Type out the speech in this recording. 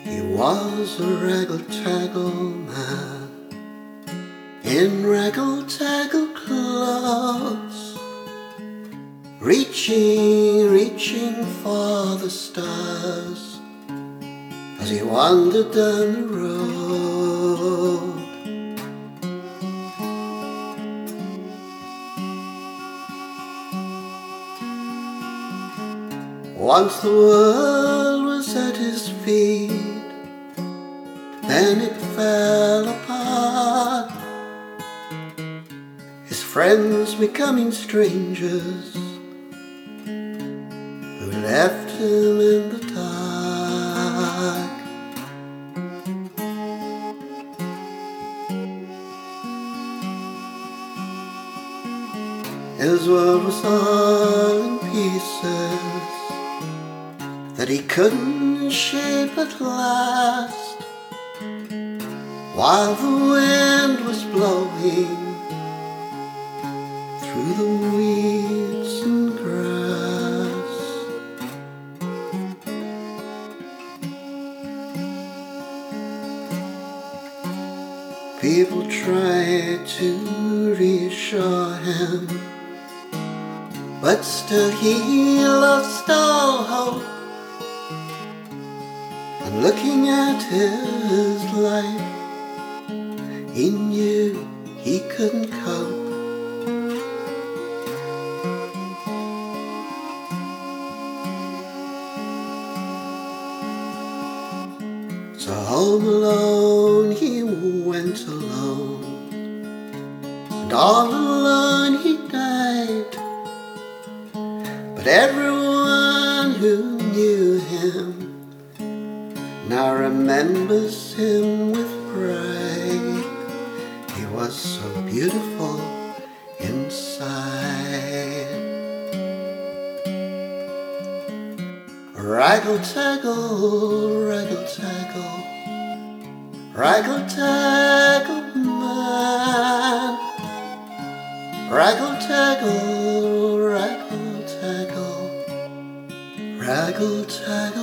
He was a raggle-taggle man in raggle-taggle clothes, reaching for the stars as he wandered down the road. Once the world was at his feet, then it fell apart, his friends becoming strangers who left him in the dark. His world was all in pieces that he couldn't shape at last, while the wind was blowing through the weeds and grass. People tried to reassure him, but still he lost all hope. And looking at his life, he knew he couldn't cope. So home alone he went alone, and all alone he died. But everyone who knew him now remembers him with pride. He was so beautiful inside. Raggle-taggle, raggle-taggle, raggle-taggle man. Raggle-taggle, raggle-taggle, raggle-taggle.